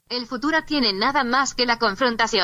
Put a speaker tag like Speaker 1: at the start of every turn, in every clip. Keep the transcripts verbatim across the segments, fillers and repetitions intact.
Speaker 1: El futuro tiene nada más que la confrontación.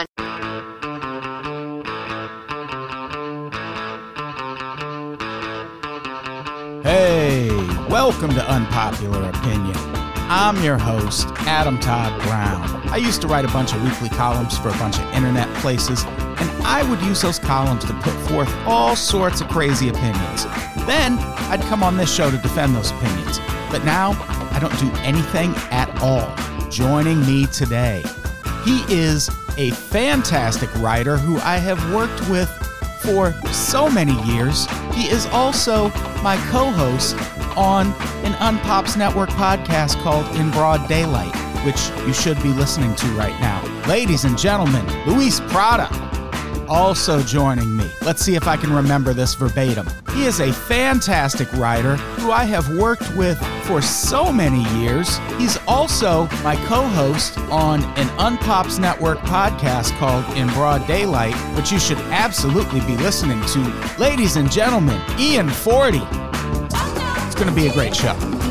Speaker 2: Hey, welcome to Unpopular Opinion. I'm your host, Adam Todd Brown. I used to write a bunch of weekly columns for a bunch of internet places, and I would use those columns to put forth all sorts of crazy opinions. Then, I'd come on this show to defend those opinions. But now, I don't do anything at all. Joining me today, he is a fantastic writer who I have worked with for so many years. He is also my co-host on an Unpops Network podcast called In Broad Daylight, which you should be listening to right now. Ladies and gentlemen, Luis Prada, also joining me. Let's see if I can remember this verbatim. He is a fantastic writer who I have worked with for so many years. He's also my co-host on an Unpops Network podcast called In Broad Daylight, which you should absolutely be listening to. Ladies and gentlemen, Ian Forty. It's going to be a great show.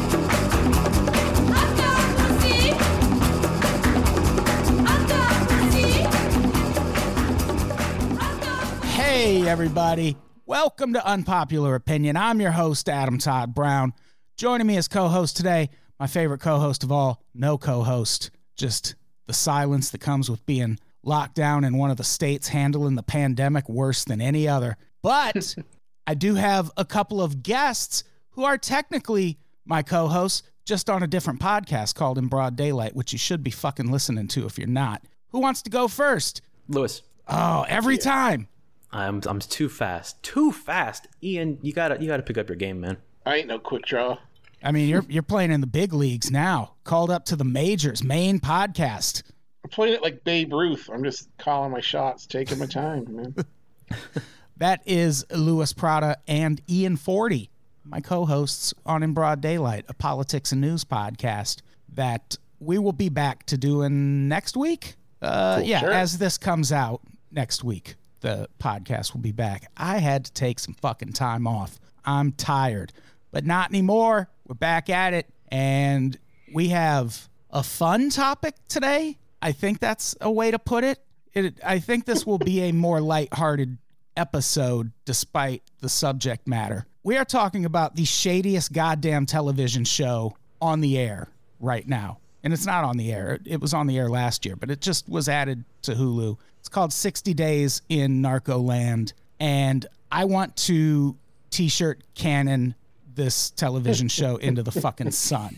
Speaker 2: Hey, everybody. Welcome to Unpopular Opinion. I'm your host, Adam Todd Brown. Joining me as co-host today, my favorite co-host of all, no co-host, just the silence that comes with being locked down in one of the states handling the pandemic worse than any other. But I do have a couple of guests who are technically my co-hosts, just on a different podcast called In Broad Daylight, which you should be fucking listening to if you're not. Who wants to go first?
Speaker 3: Lewis.
Speaker 2: Oh, every yeah. time.
Speaker 3: I'm I'm too fast. Too fast. Ian, you gotta you gotta pick up your game, man.
Speaker 4: I ain't no quick draw.
Speaker 2: I mean, you're you're playing in the big leagues now. Called up to the majors, main podcast.
Speaker 4: I'm playing it like Babe Ruth. I'm just calling my shots, taking my time, man.
Speaker 2: That is Luis Prada and Ian Forty, my co-hosts on In Broad Daylight, a politics and news podcast that we will be back to doing next week. Uh, cool, yeah, sure. As this comes out next week, the podcast will be back. I had to take some fucking time off. I'm tired, but not anymore. We're back at it, and we have a fun topic today. I think that's a way to put it. it I think this will be a more lighthearted episode despite the subject matter. We are talking about the shadiest goddamn television show on the air right now. And it's not on the air. It was on the air last year, but it just was added to Hulu. It's called sixty days in Narcoland. And I want to t-shirt cannon this television show into the fucking sun.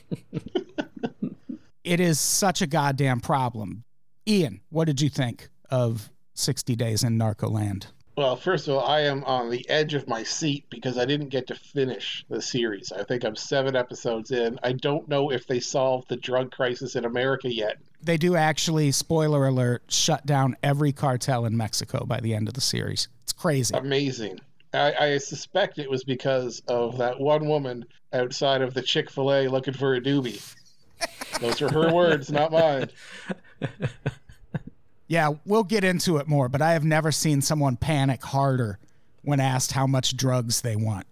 Speaker 2: It is such a goddamn problem. Ian, what did you think of sixty days in Narcoland?
Speaker 4: Well, first of all, I am on the edge of my seat because I didn't get to finish the series. I think I'm seven episodes in. I don't know if they solved the drug crisis in America yet.
Speaker 2: They do actually, spoiler alert, shut down every cartel in Mexico by the end of the series. It's crazy.
Speaker 4: Amazing. I, I suspect it was because of that one woman outside of the Chick-fil-A looking for a doobie. Those are her words, not mine.
Speaker 2: Yeah, we'll get into it more, but I have never seen someone panic harder when asked how much drugs they want.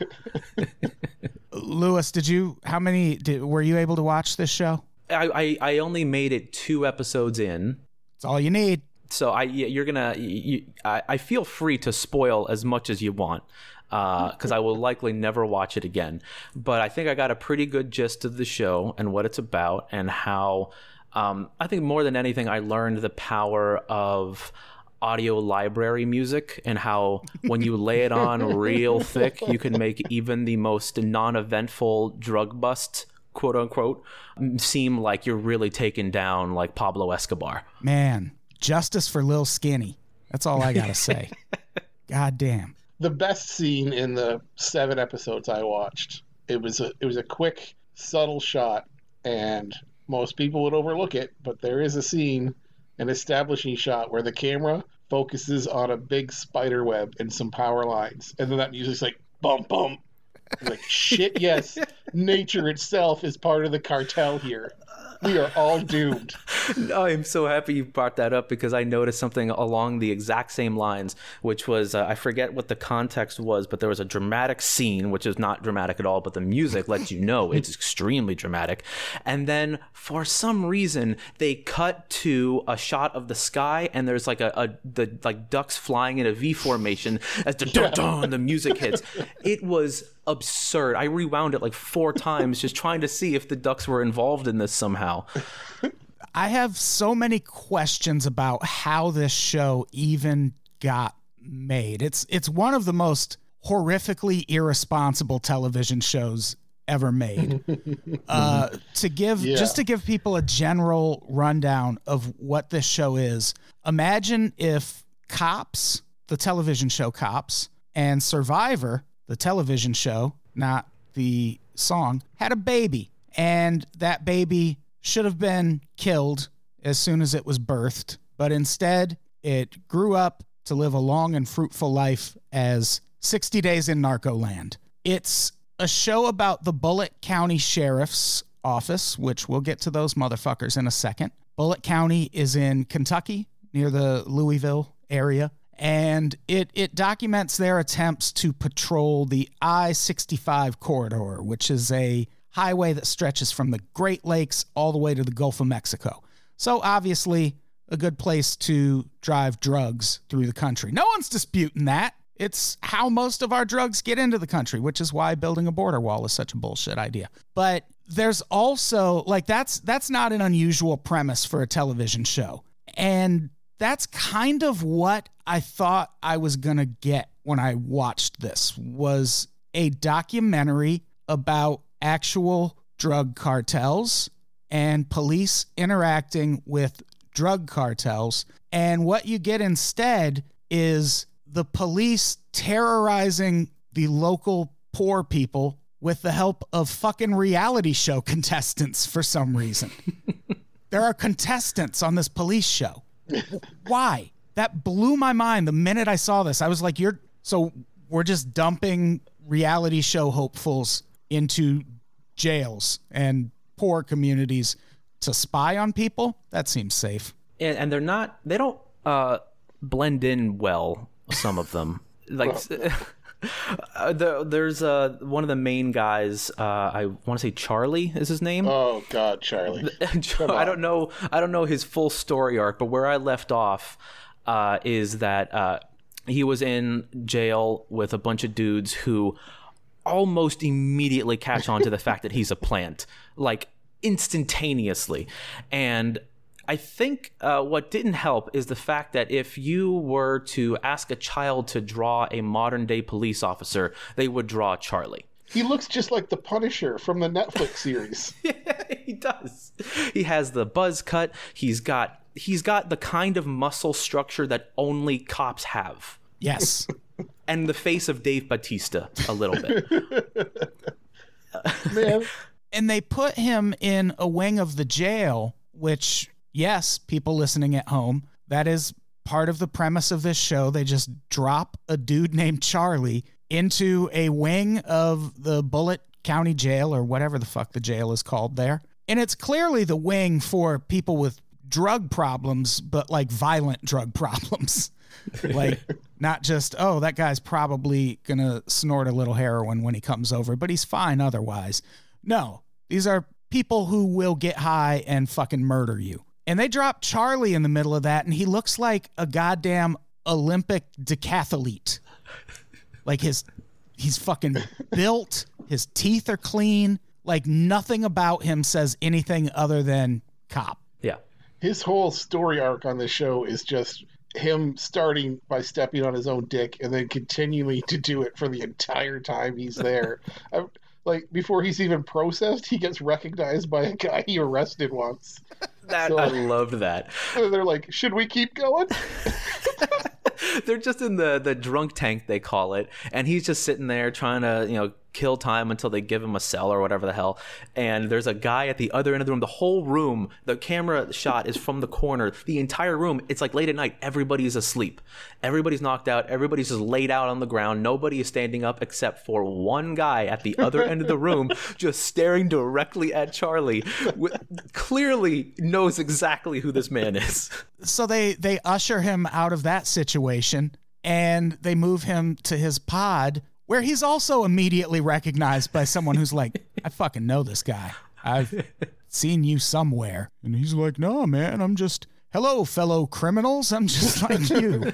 Speaker 2: Lewis, did you, how many, did, were you able to watch this show?
Speaker 3: I, I, I only made it two episodes in.
Speaker 2: That's all you need.
Speaker 3: So I, you're going to, you, I, I feel free to spoil as much as you want, because uh, I will likely never watch it again. But I think I got a pretty good gist of the show and what it's about and how... Um, I think more than anything, I learned the power of audio library music and how when you lay it on real thick, you can make even the most non-eventful drug bust, quote unquote, seem like you're really taking down like Pablo Escobar.
Speaker 2: Man, justice for Lil Skinny. That's all I got to say. God damn.
Speaker 4: The best scene in the seven episodes I watched, it was a, it was a quick, subtle shot, and... most people would overlook it, but there is a scene, an establishing shot, where the camera focuses on a big spider web and some power lines. And then that music's like, bum, bum. Like, shit, yes. Nature itself is part of the cartel here. We are all doomed.
Speaker 3: I'm so happy you brought that up because I noticed something along the exact same lines, which was, uh, I forget what the context was, but there was a dramatic scene, which is not dramatic at all, but the music lets you know it's extremely dramatic. And then for some reason, they cut to a shot of the sky and there's like a, a the like ducks flying in a V formation as the dun dun, the music hits. It was absurd. I rewound it like four times just trying to see if the ducks were involved in this somehow.
Speaker 2: I have so many questions about how this show even got made. It's it's one of the most horrifically irresponsible television shows ever made. uh, to give yeah. just to give people a general rundown of what this show is. Imagine if Cops, the television show Cops, and Survivor, the television show, not the song, had a baby, and that baby should have been killed as soon as it was birthed, but instead it grew up to live a long and fruitful life as sixty Days in Narcoland. It's a show about the Bullitt County Sheriff's Office, which we'll get to those motherfuckers in a second. Bullitt County is in Kentucky, near the Louisville area, and it it documents their attempts to patrol the I sixty-five corridor, which is a highway that stretches from the Great Lakes all the way to the Gulf of Mexico. So obviously a good place to drive drugs through the country. No one's disputing that. It's how most of our drugs get into the country, which is why building a border wall is such a bullshit idea. But there's also, like, that's that's not an unusual premise for a television show. And that's kind of what I thought I was going to get when I watched this, was a documentary about actual drug cartels and police interacting with drug cartels. And what you get instead is the police terrorizing the local poor people with the help of fucking reality show contestants for some reason. There are contestants on this police show. Why? That blew my mind the minute I saw this. I was like, you're so we're just dumping reality show hopefuls into jails and poor communities to spy on people? That seems safe.
Speaker 3: And, and they're not, they don't uh, blend in well, some of them. Like, uh, the, there's uh, one of the main guys, uh, I want to say Charlie is his name.
Speaker 4: Oh, God, Charlie.
Speaker 3: I don't know. I don't know his full story arc, but where I left off uh, is that uh, he was in jail with a bunch of dudes who almost immediately catch on to the fact that he's a plant, like instantaneously. And I think uh, what didn't help is the fact that if you were to ask a child to draw a modern day police officer, they would draw Charlie.
Speaker 4: He looks just like the Punisher from the Netflix series.
Speaker 3: Yeah, he does. He has the buzz cut. He's got he's got the kind of muscle structure that only cops have.
Speaker 2: Yes.
Speaker 3: And the face of Dave Bautista a little bit.
Speaker 4: Man.
Speaker 2: And they put him in a wing of the jail, which, yes, people listening at home, that is part of the premise of this show. They just drop a dude named Charlie into a wing of the Bullitt County Jail, or whatever the fuck the jail is called there. And it's clearly the wing for people with drug problems, but like violent drug problems. Like, not just, oh, that guy's probably going to snort a little heroin when he comes over, but he's fine otherwise. No, these are people who will get high and fucking murder you. And they drop Charlie in the middle of that, and he looks like a goddamn Olympic decathlete. Like, his, he's fucking built, his teeth are clean. Like, nothing about him says anything other than cop.
Speaker 3: Yeah.
Speaker 4: His whole story arc on this show is just him starting by stepping on his own dick and then continuing to do it for the entire time he's there. I, like, before he's even processed, he gets recognized by a guy he arrested once.
Speaker 3: That so, I loved that.
Speaker 4: They're like, should we keep going?
Speaker 3: They're just in the, the drunk tank, they call it, and he's just sitting there trying to, you know, kill time until they give him a cell or whatever the hell. And there's a guy at the other end of the room. The whole room, the camera shot is from the corner. The entire room, it's like late at night. Everybody's asleep. Everybody's knocked out. Everybody's just laid out on the ground. Nobody is standing up except for one guy at the other end of the room just staring directly at Charlie. Clearly knows exactly who this man is.
Speaker 2: So they, they usher him out of that situation and they move him to his pod, where he's also immediately recognized by someone who's like, I fucking know this guy. I've seen you somewhere. And he's like, no, man, I'm just, hello, fellow criminals. I'm just like you.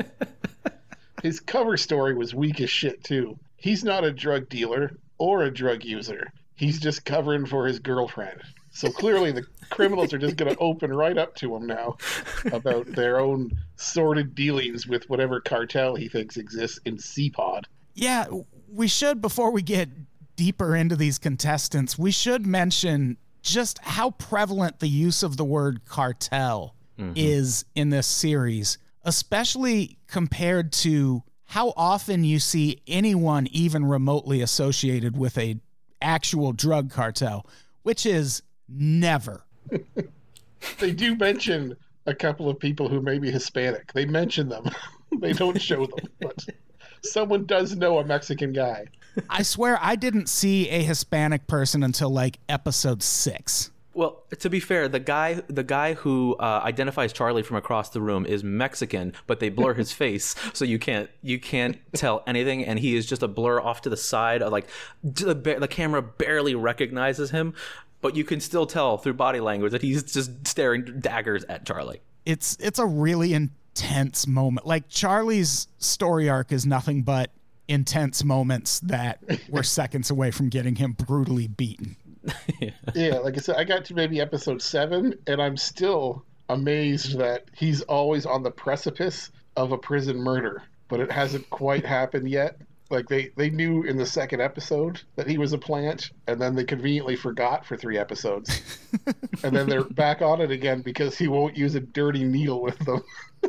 Speaker 4: His cover story was weak as shit, too. He's not a drug dealer or a drug user. He's just covering for his girlfriend. So clearly the criminals are just going to open right up to him now about their own sordid dealings with whatever cartel he thinks exists in C-Pod.
Speaker 2: Yeah, we should, before we get deeper into these contestants, we should mention just how prevalent the use of the word cartel mm-hmm. is in this series, especially compared to how often you see anyone even remotely associated with a actual drug cartel, which is never.
Speaker 4: They do mention a couple of people who may be Hispanic. They mention them. They don't show them, but someone does know a Mexican guy.
Speaker 2: I swear I didn't see a Hispanic person until like episode six.
Speaker 3: Well, to be fair, the guy the guy who uh, identifies Charlie from across the room is Mexican, but they blur his face, so you can't you can't tell anything, and he is just a blur off to the side. Of, like the, the camera barely recognizes him, but you can still tell through body language that he's just staring daggers at Charlie.
Speaker 2: It's it's a really intense moment. Like Charlie's story arc is nothing but intense moments that were seconds away from getting him brutally beaten.
Speaker 4: yeah. yeah, like I said, I got to maybe episode seven, and I'm still amazed that he's always on the precipice of a prison murder, but it hasn't quite happened yet. Like they, they knew in the second episode that he was a plant, and then they conveniently forgot for three episodes. And then they're back on it again because he won't use a dirty needle with them.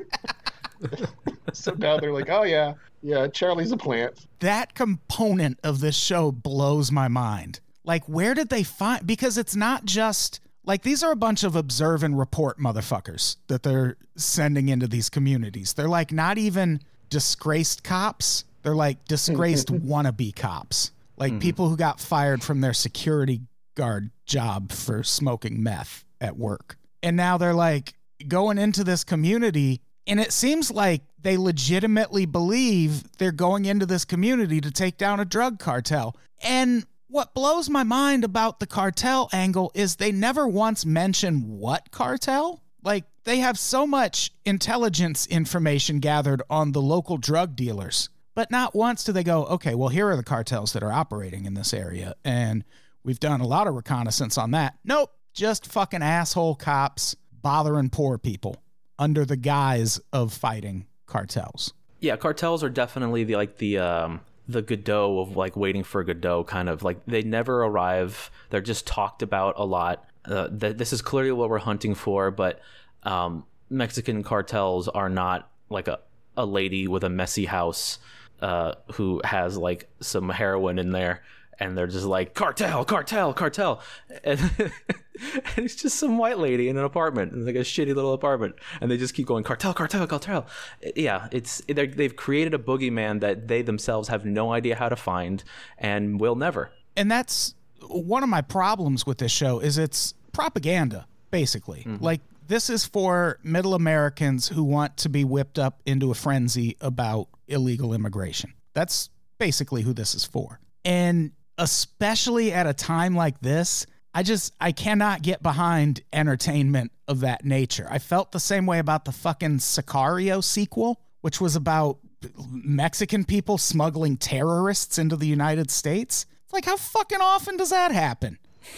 Speaker 4: So now they're like, oh yeah, yeah, Charlie's a plant.
Speaker 2: That component of this show blows my mind. Like, where did they find... Because it's not just... Like, these are a bunch of observe and report motherfuckers that they're sending into these communities. They're, like, not even disgraced cops. They're, like, disgraced wannabe cops. Like, mm. people who got fired from their security guard job for smoking meth at work. And now they're, like, going into this community, and it seems like they legitimately believe they're going into this community to take down a drug cartel. And... what blows my mind about the cartel angle is they never once mention what cartel. Like, they have so much intelligence information gathered on the local drug dealers, but not once do they go, okay, well, here are the cartels that are operating in this area, and we've done a lot of reconnaissance on that. Nope, just fucking asshole cops bothering poor people under the guise of fighting cartels.
Speaker 3: Yeah, cartels are definitely the like the... um the Godot of like waiting for Godot, kind of like they never arrive. They're just talked about a lot. Uh, th- this is clearly what we're hunting for, but um, Mexican cartels are not like a, a lady with a messy house uh, who has like some heroin in there. And they're just like, cartel, cartel, cartel. And, and it's just some white lady in an apartment, like a shitty little apartment. And they just keep going, cartel, cartel, cartel. Yeah, it's they've created a boogeyman that they themselves have no idea how to find and will never.
Speaker 2: And that's one of my problems with this show is it's propaganda, basically. Mm-hmm. Like, this is for middle Americans who want to be whipped up into a frenzy about illegal immigration. That's basically who this is for. And especially at a time like this, I just, I cannot get behind entertainment of that nature. I felt the same way about the fucking Sicario sequel, which was about Mexican people smuggling terrorists into the United States. It's like, how fucking often does that happen?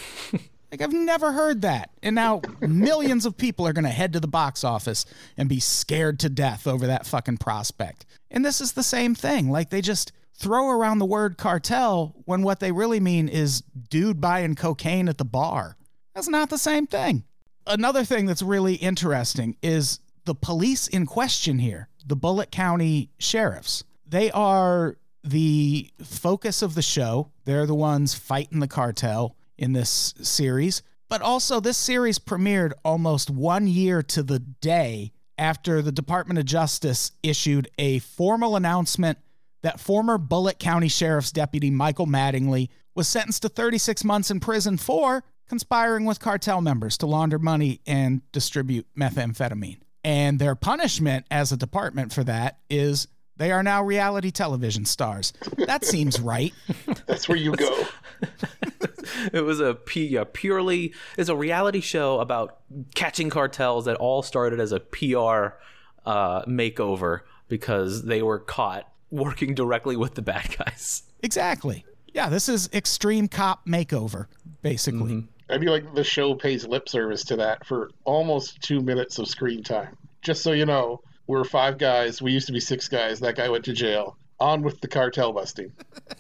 Speaker 2: Like, I've never heard that. And now millions of people are going to head to the box office and be scared to death over that fucking prospect. And this is the same thing. Like, they just throw around the word cartel when what they really mean is dude buying cocaine at the bar. That's not the same thing. Another thing that's really interesting is the police in question here, the Bullitt County sheriffs. They are the focus of the show. They're the ones fighting the cartel in this series. But also, this series premiered almost one year to the day after the Department of Justice issued a formal announcement that former Bullitt County Sheriff's Deputy Michael Mattingly was sentenced to thirty-six months in prison for conspiring with cartel members to launder money and distribute methamphetamine. And their punishment as a department for that is they are now reality television stars. That seems right.
Speaker 4: That's where you go.
Speaker 3: It was a, P, a purely, it's a reality show about catching cartels that all started as a P R uh, makeover because they were caught working directly with the bad guys.
Speaker 2: Exactly. Yeah, this is extreme cop makeover, basically.
Speaker 3: Mm-hmm.
Speaker 4: I feel like the show pays lip service to that for almost two minutes of screen time. Just so you know, we're five guys. We used to be six guys. That guy went to jail. On with the cartel busting.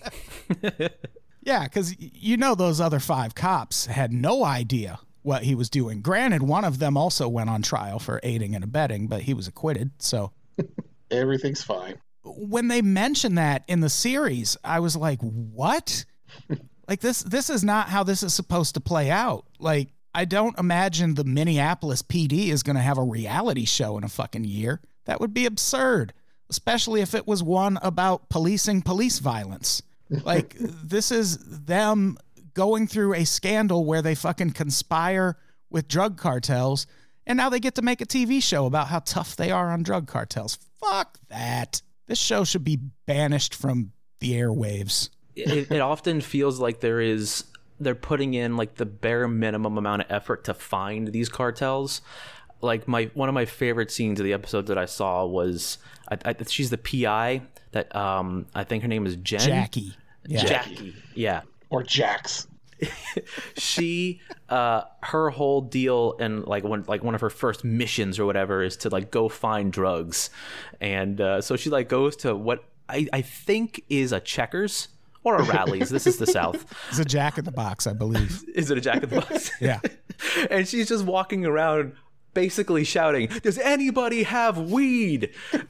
Speaker 2: Yeah, because you know those other five cops had no idea what he was doing. Granted, one of them also went on trial for aiding and abetting, but he was acquitted, so...
Speaker 4: Everything's fine.
Speaker 2: When they mentioned that in the series, I was like, what? Like, this this is not how this is supposed to play out. Like, I don't imagine the Minneapolis P D is going to have a reality show in a fucking year. That would be absurd, especially if it was one about policing police violence. Like, this is them going through a scandal where they fucking conspire with drug cartels, and now they get to make a T V show about how tough they are on drug cartels. Fuck that. This show should be banished from the airwaves.
Speaker 3: It, it often feels like there is they're putting in like the bare minimum amount of effort to find these cartels. Like my one of my favorite scenes of the episode that I saw was I, I, she's the P I that um I think her name is Jen.
Speaker 2: Jackie.
Speaker 3: Yeah. Jackie. Yeah.
Speaker 4: Or Jax.
Speaker 3: she uh her whole deal and like one like one of her first missions or whatever is to like go find drugs, and uh, so she like goes to what I, I think is a Checkers or a Rally's. This is the South.
Speaker 2: It's a Jack in the Box, I believe.
Speaker 3: Is it a Jack in the Box?
Speaker 2: Yeah.
Speaker 3: And she's just walking around basically shouting, "Does anybody have weed?"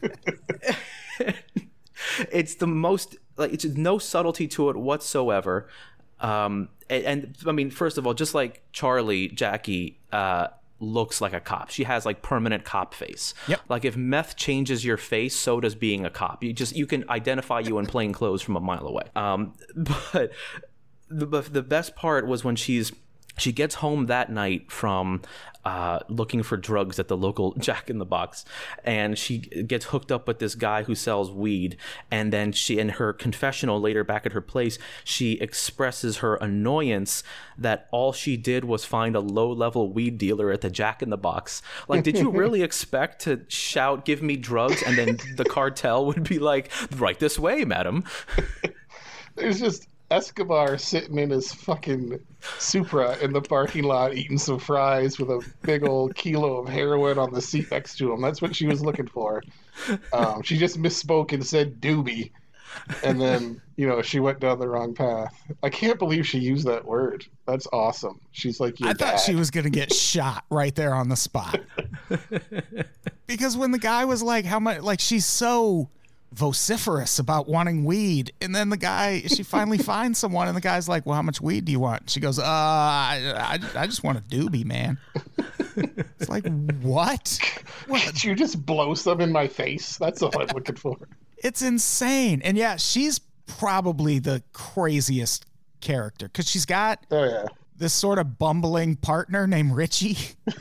Speaker 3: It's the most like it's no subtlety to it whatsoever. Um, and, and I mean, first of all, just like Charlie, Jackie uh, looks like a cop. She has like permanent cop face.
Speaker 2: Yep.
Speaker 3: Like if meth changes your face, so does being a cop. You just you can identify you in plain clothes from a mile away. Um, but the the best part was when she's she gets home that night from uh, looking for drugs at the local Jack in the Box, and she gets hooked up with this guy who sells weed. And then she, in her confessional later back at her place, she expresses her annoyance that all she did was find a low-level weed dealer at the Jack in the Box. Like, did you really expect to shout, "Give me drugs," and then the cartel would be like, "Right this way, madam"?
Speaker 4: There's just Escobar sitting in his fucking Supra in the parking lot eating some fries with a big old kilo of heroin on the seat next to him. That's what she was looking for. Um, she just misspoke and said doobie. And then, you know, she went down the wrong path. I can't believe she used that word. That's awesome. She's like, your
Speaker 2: I
Speaker 4: dad.
Speaker 2: thought she was going to get shot right there on the spot. Because when the guy was like, how much, like, she's so vociferous about wanting weed, and then the guy, she finally finds someone, and the guy's like, well, how much weed do you want? She goes, uh I, I, I just want a doobie, man. It's like, what? what
Speaker 4: Did you just blow some in my face? That's all I'm looking for.
Speaker 2: It's insane. And yeah, she's probably the craziest character because she's got
Speaker 4: oh yeah
Speaker 2: this sort of bumbling partner named Richie.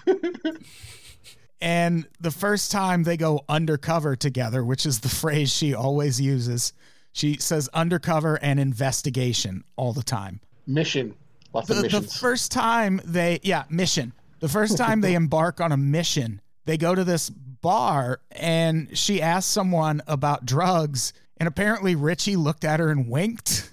Speaker 2: And the first time they go undercover together, which is the phrase she always uses, she says undercover and investigation all the time.
Speaker 4: Mission. Lots
Speaker 2: The,
Speaker 4: of
Speaker 2: the
Speaker 4: missions.
Speaker 2: first time they, yeah, mission. The first time they embark on a mission, they go to this bar and she asks someone about drugs, and apparently Richie looked at her and winked.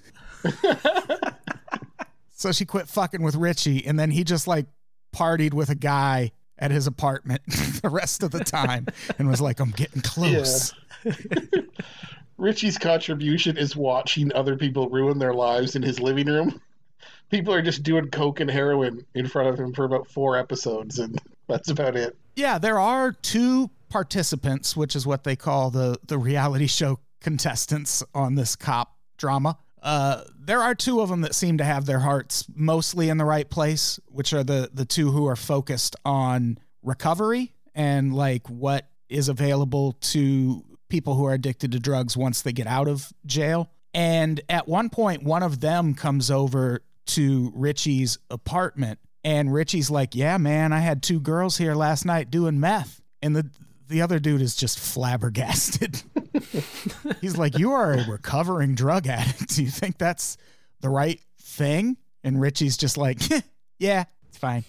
Speaker 2: So she quit fucking with Richie, and then he just like partied with a guy at his apartment the rest of the time and was like, I'm getting close.
Speaker 4: Yeah. Richie's contribution is watching other people ruin their lives in his living room. People are just doing coke and heroin in front of him for about four episodes, and that's about it.
Speaker 2: Yeah, there are two participants, which is what they call the, the reality show contestants on this cop drama. Uh, there are two of them that seem to have their hearts mostly in the right place, which are the, the two who are focused on recovery and like what is available to people who are addicted to drugs once they get out of jail. And at one point, one of them comes over to Richie's apartment, and Richie's like, yeah, man, I had two girls here last night doing meth. And the the other dude is just flabbergasted. He's like, you are a recovering drug addict. Do you think that's the right thing? And Richie's just like, yeah, it's fine.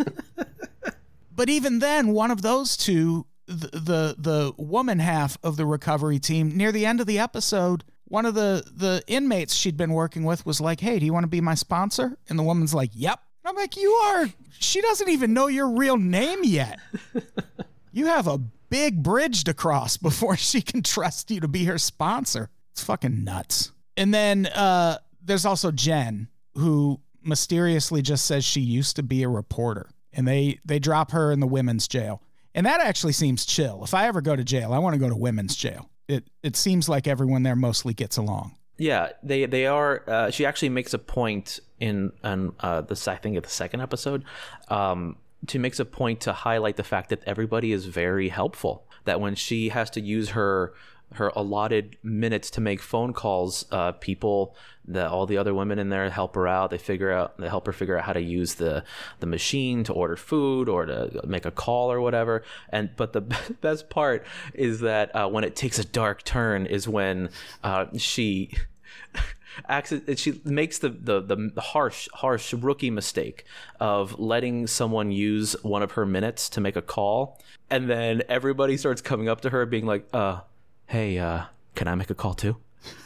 Speaker 2: But even then, one of those two, the, the the woman half of the recovery team, near the end of the episode, one of the, the inmates she'd been working with was like, hey, do you want to be my sponsor? And the woman's like, yep. And I'm like, you are, she doesn't even know your real name yet. You have a big bridge to cross before she can trust you to be her sponsor. It's fucking nuts. And then uh, there's also Jen, who mysteriously just says she used to be a reporter. And they, they drop her in the women's jail. And that actually seems chill. If I ever go to jail, I want to go to women's jail. It it seems like everyone there mostly gets along.
Speaker 3: Yeah, they they are. Uh, she actually makes a point in in uh, the I think of the second episode. Um, She makes a point to highlight the fact that everybody is very helpful. That when she has to use her her allotted minutes to make phone calls, uh, people, the, all the other women in there help her out. They figure out, they help her figure out how to use the the machine to order food or to make a call or whatever. And but the best part is that uh, when it takes a dark turn is when uh, she. Accident, she makes the, the the harsh harsh rookie mistake of letting someone use one of her minutes to make a call, and then everybody starts coming up to her being like, uh hey, uh can I make a call too?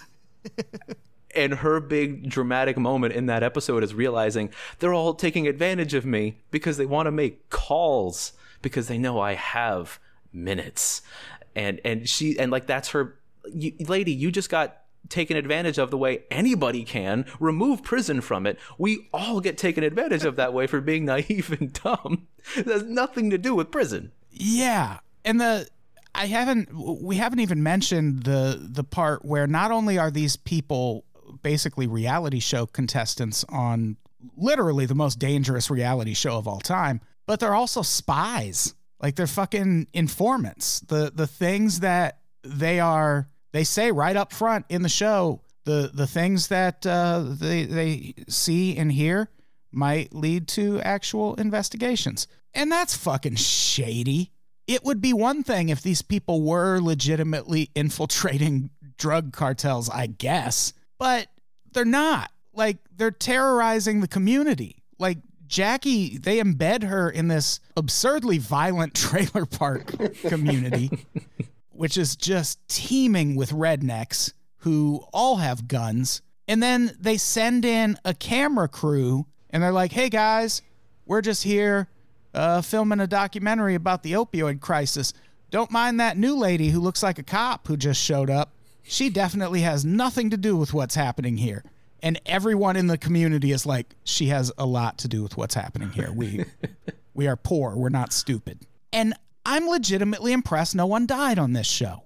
Speaker 3: And her big dramatic moment in that episode is realizing they're all taking advantage of me because they want to make calls because they know I have minutes. And and she and like that's her you, lady, you just got taken advantage of the way anybody can. Remove prison from it. We all get taken advantage of that way for being naive and dumb. It has nothing to do with prison.
Speaker 2: Yeah. And the I haven't we haven't even mentioned the the part where not only are these people basically reality show contestants on literally the most dangerous reality show of all time, but they're also spies. Like they're fucking informants. The the things that they are They say right up front in the show, the the things that uh, they they see and hear might lead to actual investigations. And that's fucking shady. It would be one thing if these people were legitimately infiltrating drug cartels, I guess, but they're not. Like, they're terrorizing the community. Like, Jackie, they embed her in this absurdly violent trailer park community, which is just teeming with rednecks who all have guns. And then they send in a camera crew, and they're like, hey, guys, we're just here uh, filming a documentary about the opioid crisis. Don't mind that new lady who looks like a cop who just showed up. She definitely has nothing to do with what's happening here. And everyone in the community is like, she has a lot to do with what's happening here. We we are poor. We're not stupid. And I'm legitimately impressed no one died on this show.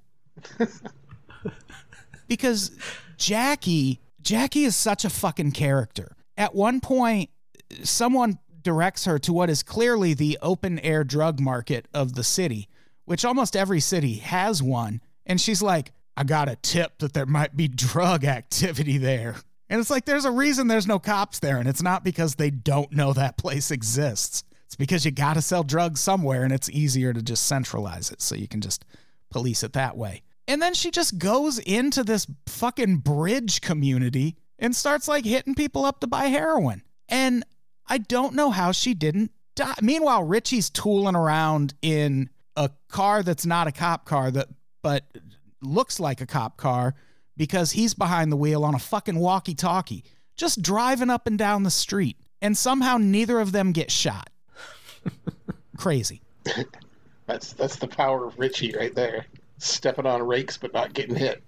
Speaker 2: Because Jackie, Jackie is such a fucking character. At one point, someone directs her to what is clearly the open-air drug market of the city, which almost every city has one. And she's like, I got a tip that there might be drug activity there. And it's like, there's a reason there's no cops there, and it's not because they don't know that place exists. It's because you got to sell drugs somewhere, and it's easier to just centralize it, so you can just police it that way. And then she just goes into this fucking bridge community and starts, like, hitting people up to buy heroin. And I don't know how she didn't die. Meanwhile, Richie's tooling around in a car that's not a cop car, that but looks like a cop car, because he's behind the wheel on a fucking walkie-talkie, just driving up and down the street. And somehow neither of them get shot. Crazy.
Speaker 4: That's that's the power of Richie right there. Stepping on rakes but not getting hit.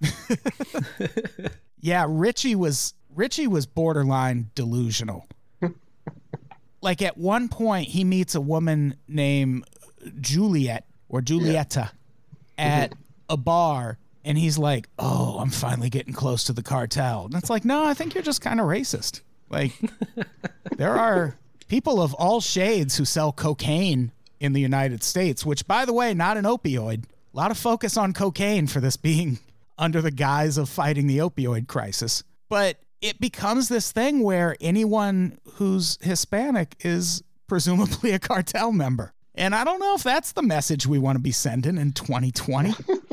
Speaker 2: Yeah, Richie was Richie was borderline delusional. Like, at one point, he meets a woman named Juliet or Julieta yeah. at a bar, And he's like, oh, I'm finally getting close to the cartel. And it's like, no, I think you're just kind of racist. Like, there are people of all shades who sell cocaine in the United States, which, by the way, not an opioid. A lot of focus on cocaine for this being under the guise of fighting the opioid crisis. But it becomes this thing where anyone who's Hispanic is presumably a cartel member. And I don't know if that's the message we want to be sending in twenty twenty.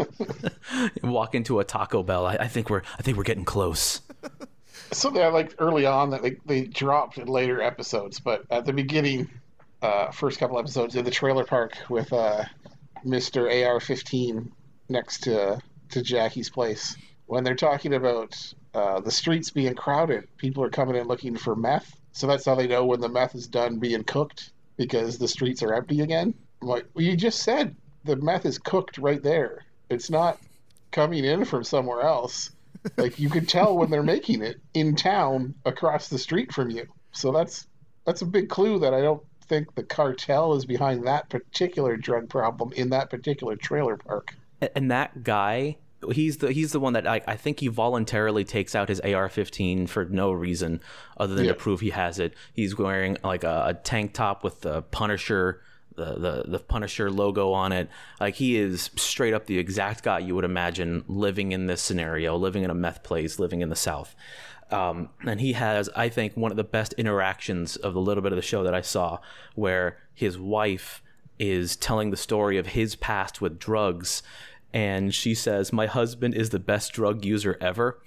Speaker 3: Walk into a Taco Bell. I, I think we're I think we're getting close.
Speaker 4: So they're like early on that they, they dropped in later episodes, but at the beginning, uh, first couple episodes in the trailer park with uh, Mister A R fifteen next to to Jackie's place, when they're talking about uh, the streets being crowded, people are coming in looking for meth. So that's how they know when the meth is done being cooked, because the streets are empty again. I'm like, well, you just said the meth is cooked right there. It's not coming in from somewhere else. Like, you can tell when they're making it in town across the street from you. So that's that's a big clue that I don't think the cartel is behind that particular drug problem in that particular trailer park.
Speaker 3: And that guy, he's the he's the one that I, I think he voluntarily takes out his A R fifteen for no reason other than
Speaker 4: yeah.
Speaker 3: to prove he has it. He's wearing like a, a tank top with the Punisher the, the the Punisher logo on it. Like, he is straight up the exact guy you would imagine living in this scenario, living in a meth place, living in the South. Um, and he has, I think, one of the best interactions of the little bit of the show that I saw, where his wife is telling the story of his past with drugs, and she says, "My husband is the best drug user ever."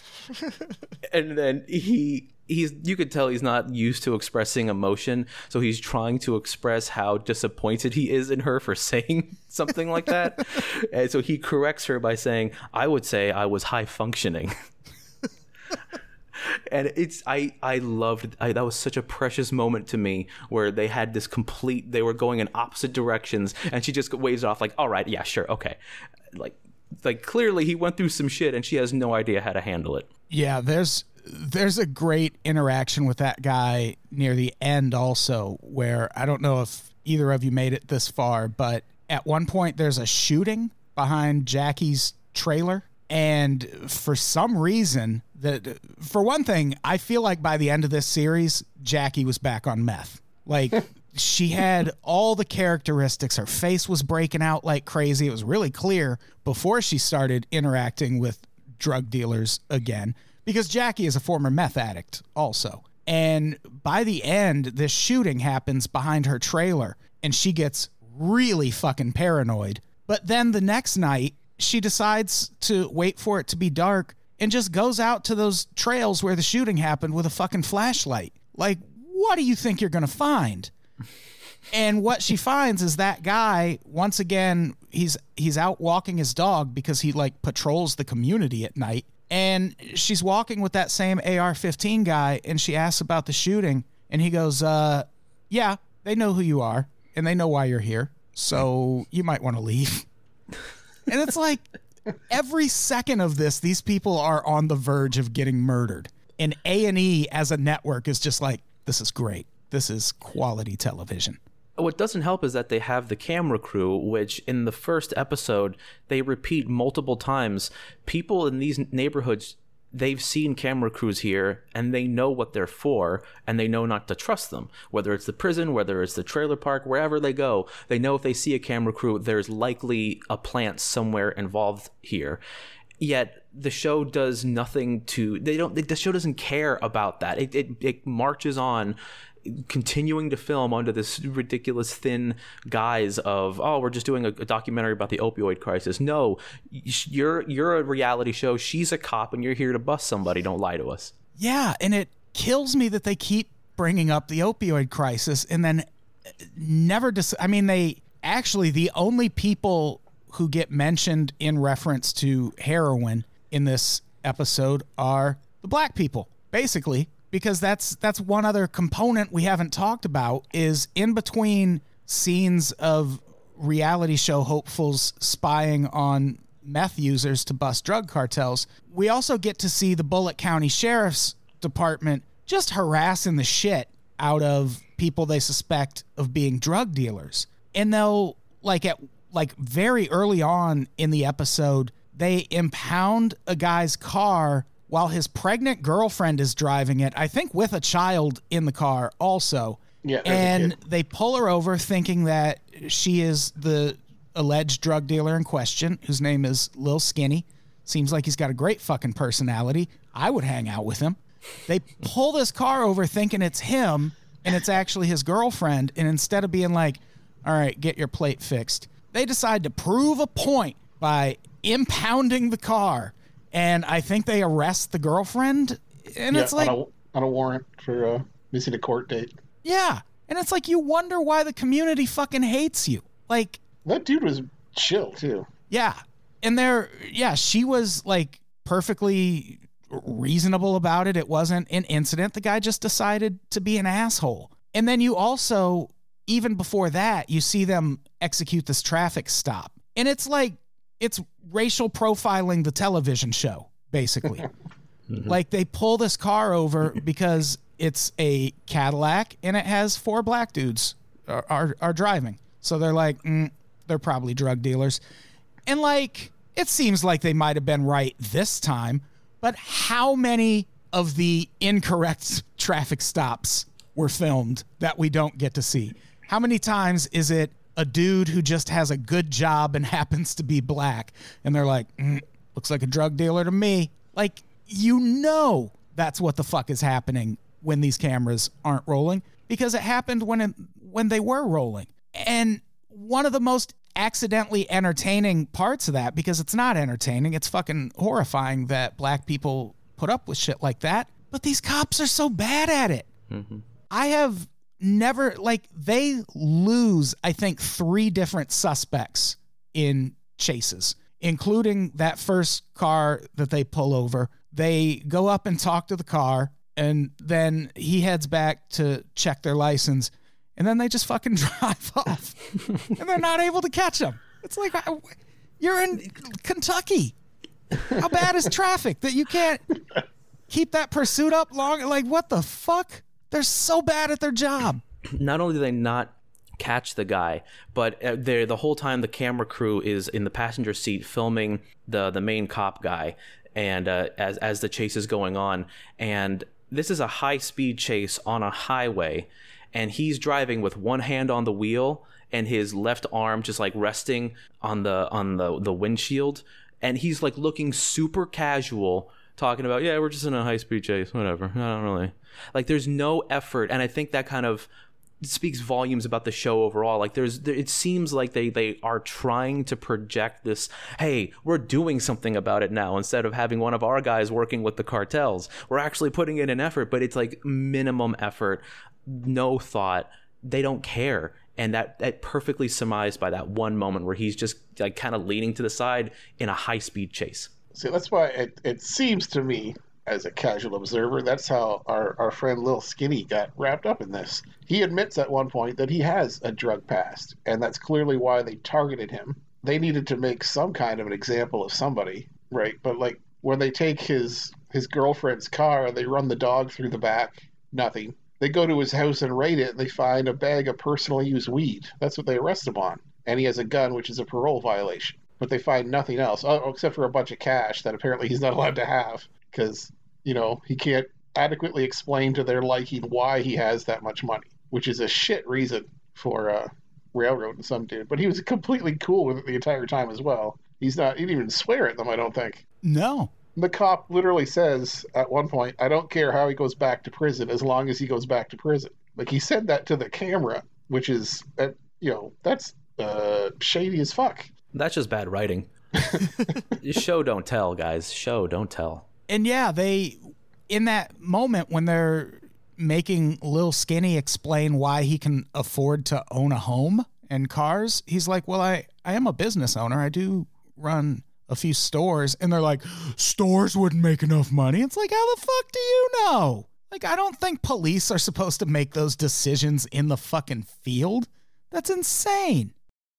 Speaker 3: And then he he's you could tell he's not used to expressing emotion, so he's trying to express how disappointed he is in her for saying something like that. And so he corrects her by saying, "I would say I was high functioning." And it's I I loved I, that was such a precious moment to me, where they had this complete they were going in opposite directions, and she just waves off like, "All right, yeah, sure, okay." Like like clearly he went through some shit and she has no idea how to handle it.
Speaker 2: Yeah, there's there's a great interaction with that guy near the end also, where I don't know if either of you made it this far, but at one point there's a shooting behind Jackie's trailer. And for some reason, that for one thing, I feel like by the end of this series, Jackie was back on meth. Like, she had all the characteristics. Her face was breaking out like crazy. It was really clear before she started interacting with drug dealers again, because Jackie is a former meth addict also. And by the end, this shooting happens behind her trailer, and she gets really fucking paranoid. But then the next night, she decides to wait for it to be dark and just goes out to those trails where the shooting happened with a fucking flashlight. Like, what do you think you're going to find? And what she finds is that guy, once again, he's he's out walking his dog because he, like, patrols the community at night. And she's walking with that same A R fifteen guy, and she asks about the shooting. And he goes, uh, yeah, they know who you are, and they know why you're here. So you might want to leave. And it's like, every second of this, these people are on the verge of getting murdered. And A and E as a network is just like, this is great. This is quality television.
Speaker 3: What doesn't help is that they have the camera crew, which in the first episode, they repeat multiple times. People in these neighborhoods, they've seen camera crews here, and they know what they're for, and they know not to trust them. Whether it's the prison, whether it's the trailer park, wherever they go, they know if they see a camera crew, there's likely a plant somewhere involved here. Yet the show does nothing to they don't the show doesn't care about that. It it, it marches on, continuing to film under this ridiculous thin guise of, oh, we're just doing a, a documentary about the opioid crisis. No, you're you're a reality show. She's a cop, and you're here to bust somebody. Don't lie to us.
Speaker 2: Yeah, and it kills me that they keep bringing up the opioid crisis and then never dis- I mean, they actually, the only people who get mentioned in reference to heroin in this episode are the black people, basically. Because that's that's one other component we haven't talked about, is in between scenes of reality show hopefuls spying on meth users to bust drug cartels, we also get to see the Bullitt County Sheriff's Department just harassing the shit out of people they suspect of being drug dealers. And they'll, like, at like very early on in the episode, they impound a guy's car while his pregnant girlfriend is driving it, I think with a child in the car also.
Speaker 4: Yeah,
Speaker 2: and they pull her over thinking that she is the alleged drug dealer in question, whose name is Lil Skinny. Seems like he's got a great fucking personality. I would hang out with him. They pull this car over thinking it's him, and it's actually his girlfriend. And instead of being like, all right, get your plate fixed, they decide to prove a point by impounding the car. And I think they arrest the girlfriend. And
Speaker 4: yeah,
Speaker 2: it's like...
Speaker 4: On a, on a warrant for uh, missing a court date.
Speaker 2: Yeah. And it's like you wonder why the community fucking hates you. Like...
Speaker 4: That dude was chill, too.
Speaker 2: Yeah. And there... Yeah, she was, like, perfectly reasonable about it. It wasn't an incident. The guy just decided to be an asshole. And then you also... Even before that, you see them execute this traffic stop. And it's like... It's racial profiling the television show, basically. Mm-hmm. Like, they pull this car over because it's a Cadillac and it has four black dudes are, are, are driving. So they're like, mm, they're probably drug dealers. And, like, it seems like they might have been right this time, but how many of the incorrect traffic stops were filmed that we don't get to see? How many times is it a dude who just has a good job and happens to be black, and they're like, mm, looks like a drug dealer to me? Like, you know that's what the fuck is happening when these cameras aren't rolling, because it happened when it, when they were rolling. And one of the most accidentally entertaining parts of that, because it's not entertaining, it's fucking horrifying that black people put up with shit like that, but these cops are so bad at it. Mm-hmm. I have... Never, like, they lose, I think, three different suspects in chases, including that first car that they pull over. They go up and talk to the car, and then he heads back to check their license, and then they just fucking drive off, and they're not able to catch them. It's like, you're in Kentucky. How bad is traffic that you can't keep that pursuit up long? Like, what the fuck? They're so bad at their job.
Speaker 3: Not only do they not catch the guy, but they're the whole time the camera crew is in the passenger seat filming the the main cop guy, and uh, as as the chase is going on, and this is a high speed chase on a highway, and he's driving with one hand on the wheel and his left arm just like resting on the on the the windshield, and he's like looking super casual, talking about, yeah, we're just in a high speed chase, whatever. I don't really. Like, there's no effort, and I think that kind of speaks volumes about the show overall. Like, there's, there, it seems like they, they are trying to project this, hey, we're doing something about it now, instead of having one of our guys working with the cartels. We're actually putting in an effort, but it's like minimum effort, no thought. They don't care. And that, that perfectly surmised by that one moment where he's just like kind of leaning to the side in a high-speed chase.
Speaker 4: See, that's why it, it seems to me, as a casual observer, that's how our, our friend Lil Skinny got wrapped up in this. He admits at one point that he has a drug past, and that's clearly why they targeted him. They needed to make some kind of an example of somebody, right? But, like, when they take his, his girlfriend's car, they run the dog through the back, nothing. They go to his house and raid it, and they find a bag of personally used weed. That's what they arrest him on. And he has a gun, which is a parole violation. But they find nothing else, except for a bunch of cash that apparently he's not allowed to have, because, you know, he can't adequately explain to their liking why he has that much money, which is a shit reason for uh, railroading some dude. But he was completely cool with it the entire time as well. He's not, he didn't even swear at them, I don't think.
Speaker 2: No.
Speaker 4: The cop literally says at one point, I don't care how he goes back to prison as long as he goes back to prison. Like, he said that to the camera, which is, uh, you know, that's uh, shady as fuck.
Speaker 3: That's just bad writing. Show don't tell, guys. Show don't tell.
Speaker 2: And yeah, they, in that moment when they're making Lil Skinny explain why he can afford to own a home and cars, he's like, well, I, I am a business owner. I do run a few stores. And they're like, stores wouldn't make enough money. It's like, how the fuck do you know? Like, I don't think police are supposed to make those decisions in the fucking field. That's insane.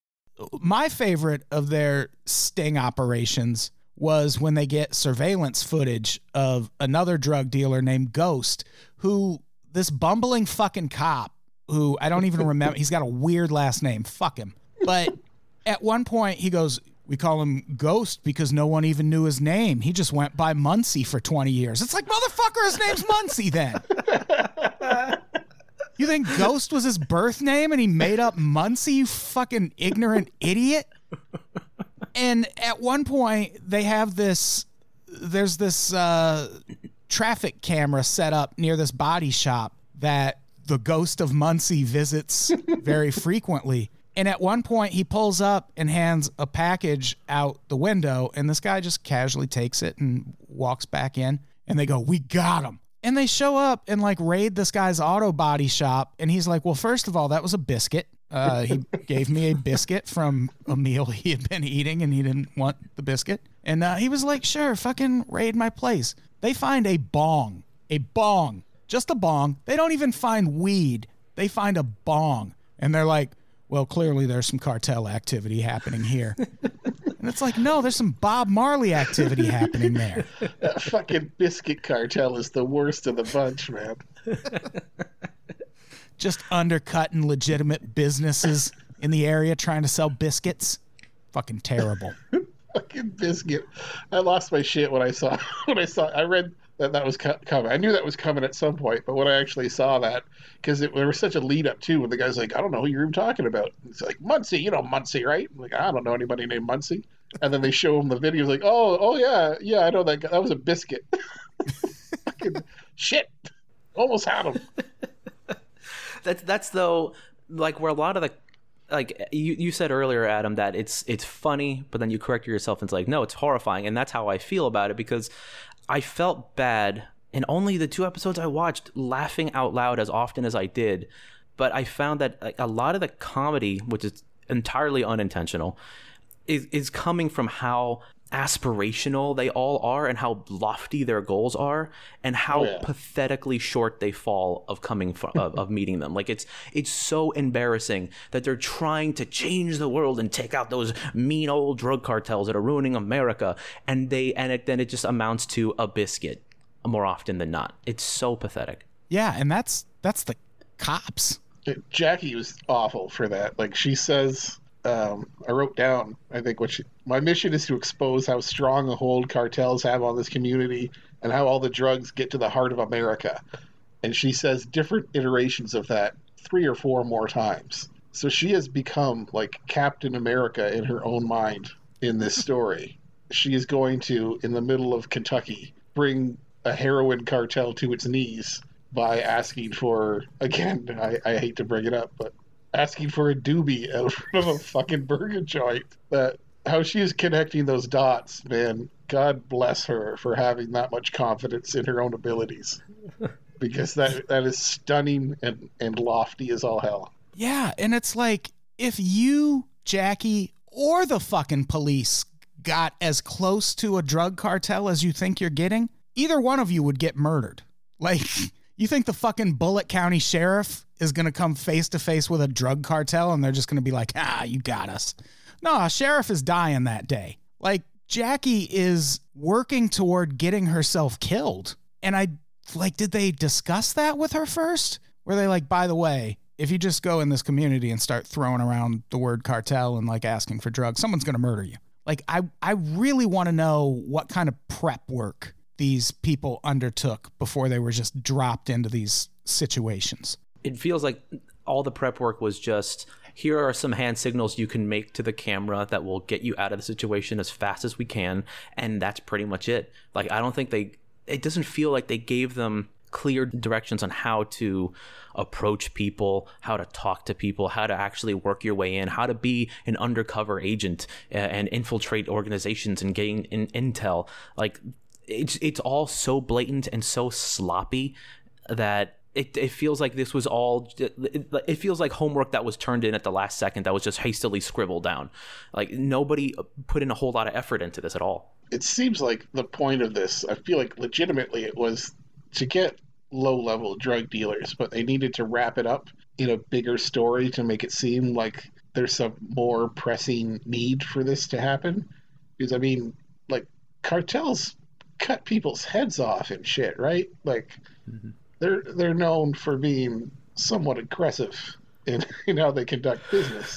Speaker 2: My favorite of their sting operations was when they get surveillance footage of another drug dealer named Ghost, who, this bumbling fucking cop, who I don't even remember, he's got a weird last name, fuck him. But at one point he goes, We call him Ghost because no one even knew his name. He just went by Muncie for twenty years. It's like, motherfucker, his name's Muncie then. You think Ghost was his birth name and he made up Muncie, you fucking ignorant idiot? And at one point, they have this, there's this uh, traffic camera set up near this body shop that the Ghost of Muncie visits very frequently. And at one point, he pulls up and hands a package out the window, and this guy just casually takes it and walks back in. And they go, we got him. And they show up and, like, raid this guy's auto body shop. And he's like, well, first of all, that was a biscuit. Uh, he gave me a biscuit from a meal he had been eating, and he didn't want the biscuit. And uh, he was like, sure, fucking raid my place. They find a bong. A bong. Just a bong. They don't even find weed. They find a bong. And they're like, well, clearly there's some cartel activity happening here. And it's like, no, there's some Bob Marley activity happening there.
Speaker 4: That fucking biscuit cartel is the worst of the bunch, man.
Speaker 2: Just undercutting legitimate businesses in the area trying to sell biscuits. Fucking terrible.
Speaker 4: Fucking biscuit. I lost my shit when I saw, when I saw, I read that that was co- coming. I knew that was coming at some point, but when I actually saw that, because there was such a lead up too, when the guy's like, I don't know who you're even talking about. It's like, Muncie, you know Muncie, right? I'm like, I don't know anybody named Muncie. And then they show him the video, like, oh, oh yeah, yeah, I know that guy. That was a biscuit. Fucking shit. Almost had him.
Speaker 3: That's, that's though, like, where a lot of the, like you, you said earlier, Adam, that it's it's funny, but then you correct yourself and it's like, no, it's horrifying. And that's how I feel about it, because I felt bad in only the two episodes I watched laughing out loud as often as I did. But I found that like, a lot of the comedy, which is entirely unintentional, is, is coming from how aspirational they all are and how lofty their goals are and how
Speaker 4: oh, yeah.
Speaker 3: pathetically short they fall of coming from of, of meeting them. Like it's it's so embarrassing that they're trying to change the world and take out those mean old drug cartels that are ruining America, and they and it then it just amounts to a biscuit more often than not. It's so pathetic.
Speaker 2: Yeah, and that's that's the cops.
Speaker 4: Jackie was awful for that. Like she says, um, I wrote down, I think what she, my mission is to expose how strong a hold cartels have on this community and how all the drugs get to the heart of America. And she says different iterations of that three or four more times. So she has become like Captain America in her own mind in this story. She is going to, in the middle of Kentucky, bring a heroin cartel to its knees by asking for, again, I, I hate to bring it up, but asking for a doobie out of a fucking burger joint. That how she is connecting those dots, man. God bless her for having that much confidence in her own abilities, because that that is stunning and, and lofty as all hell.
Speaker 2: Yeah, and it's like, if you, Jackie, or the fucking police got as close to a drug cartel as you think you're getting, either one of you would get murdered. Like, you think the fucking Bullitt County Sheriff is going to come face to face with a drug cartel and they're just going to be like, ah, you got us. No, a sheriff is dying that day. Like, Jackie is working toward getting herself killed. And I, like, did they discuss that with her first? Were they like, by the way, if you just go in this community and start throwing around the word cartel and, like, asking for drugs, someone's going to murder you. Like, I, I really want to know what kind of prep work these people undertook before they were just dropped into these situations.
Speaker 3: It feels like all the prep work was just, here are some hand signals you can make to the camera that will get you out of the situation as fast as we can, and that's pretty much it. Like, I don't think they, it doesn't feel like they gave them clear directions on how to approach people, how to talk to people, how to actually work your way in, how to be an undercover agent uh, and infiltrate organizations and gain in, intel. Like, it's it's all so blatant and so sloppy that it it feels like this was all, it, it feels like homework that was turned in at the last second that was just hastily scribbled down. Like, nobody put in a whole lot of effort into this at all.
Speaker 4: It seems like the point of this, I feel like legitimately it was to get low-level drug dealers, but they needed to wrap it up in a bigger story to make it seem like there's some more pressing need for this to happen. Because, I mean, like, cartels cut people's heads off and shit, right? Like, mm-hmm. they're they're known for being somewhat aggressive in, in how they conduct business.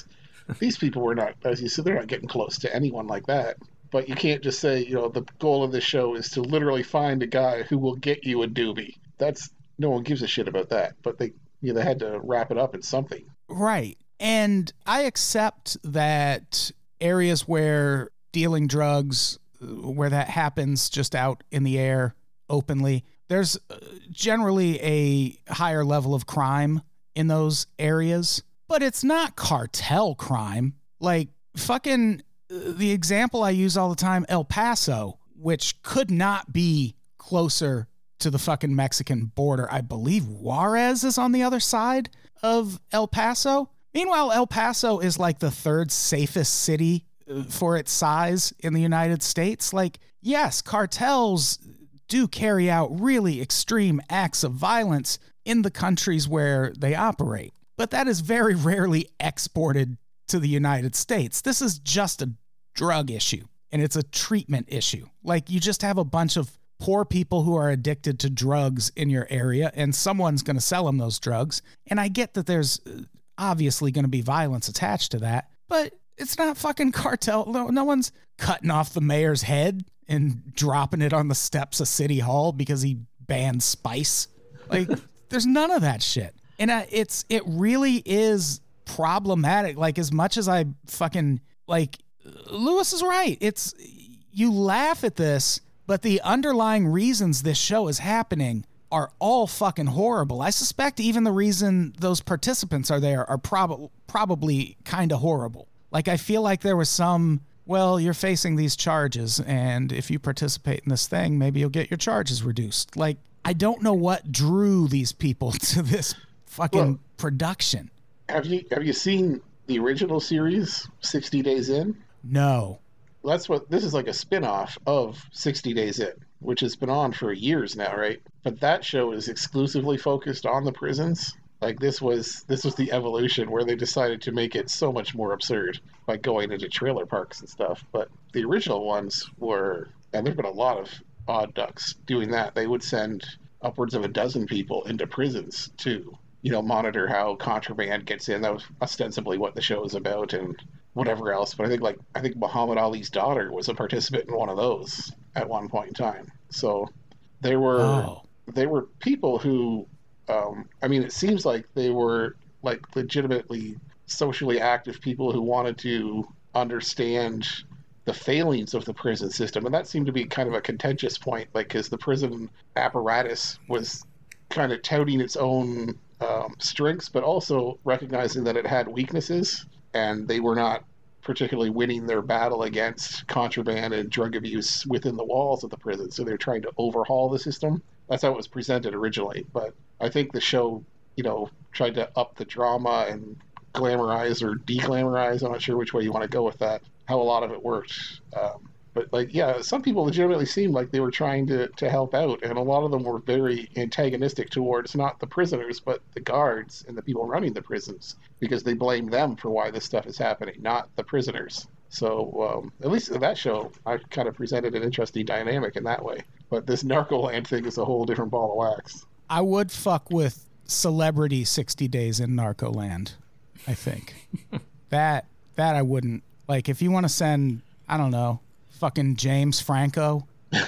Speaker 4: these people were not, as you said, they're not getting close to anyone like that. But you can't just say, you know, the goal of this show is to literally find a guy who will get you a doobie. That's, no one gives a shit about that. But they, you know, they had to wrap it up in something.
Speaker 2: Right. And I accept that areas where dealing drugs, where that happens just out in the air openly, there's generally a higher level of crime in those areas. But it's not cartel crime. Like, fucking... The example I use all the time, El Paso, which could not be closer to the fucking Mexican border. I believe Juarez is on the other side of El Paso. Meanwhile, El Paso is like the third safest city for its size in the United States. Like, yes, cartels do carry out really extreme acts of violence in the countries where they operate, but that is very rarely exported to the United States. This is just a drug issue, and it's a treatment issue. Like, you just have a bunch of poor people who are addicted to drugs in your area, and someone's going to sell them those drugs. And I get that there's obviously going to be violence attached to that, but it's not fucking cartel. No, no one's cutting off the mayor's head and dropping it on the steps of City Hall because he banned spice. Like, there's none of that shit. And uh, it's it really is problematic. Like, as much as I fucking, like, Lewis is right. It's, you laugh at this, but the underlying reasons this show is happening are all fucking horrible. I suspect even the reason those participants are there are prob- probably kind of horrible. Like, I feel like there was some, well, you're facing these charges, and if you participate in this thing, maybe you'll get your charges reduced. Like, I don't know what drew these people to this fucking well, production.
Speaker 4: Have you have you seen the original series, sixty Days In?
Speaker 2: No.
Speaker 4: That's what, this is like a spin-off of sixty Days In, which has been on for years now, right? But that show is exclusively focused on the prisons. Like, this was this was the evolution where they decided to make it so much more absurd by going into trailer parks and stuff. But the original ones were, and there've been a lot of odd ducks doing that. They would send upwards of a dozen people into prisons to, you know, monitor how contraband gets in. That was ostensibly what the show is about, and whatever else. But I think, like, I think Muhammad Ali's daughter was a participant in one of those at one point in time. So there were oh. there were people who, um, I mean, it seems like they were like legitimately socially active people who wanted to understand the failings of the prison system, and that seemed to be kind of a contentious point, like, because the prison apparatus was kind of touting its own um, strengths, but also recognizing that it had weaknesses, and they were not particularly winning their battle against contraband and drug abuse within the walls of the prison. So they're trying to overhaul the system. That's how it was presented originally. But I think the show, you know, tried to up the drama and glamorize or de-glamorize. I'm not sure which way you want to go with that, how a lot of it worked. Um, but, like, yeah, some people legitimately seemed like they were trying to, to help out, and a lot of them were very antagonistic towards not the prisoners, but the guards and the people running the prisons, because they blamed them for why this stuff is happening, not the prisoners. So, um, at least in that show, I kind of presented an interesting dynamic in that way. But this Narcoland thing is a whole different ball of wax.
Speaker 2: I would fuck with celebrity sixty Days in Narcoland, I think. that, that I wouldn't. Like, if you want to send, I don't know, fucking James Franco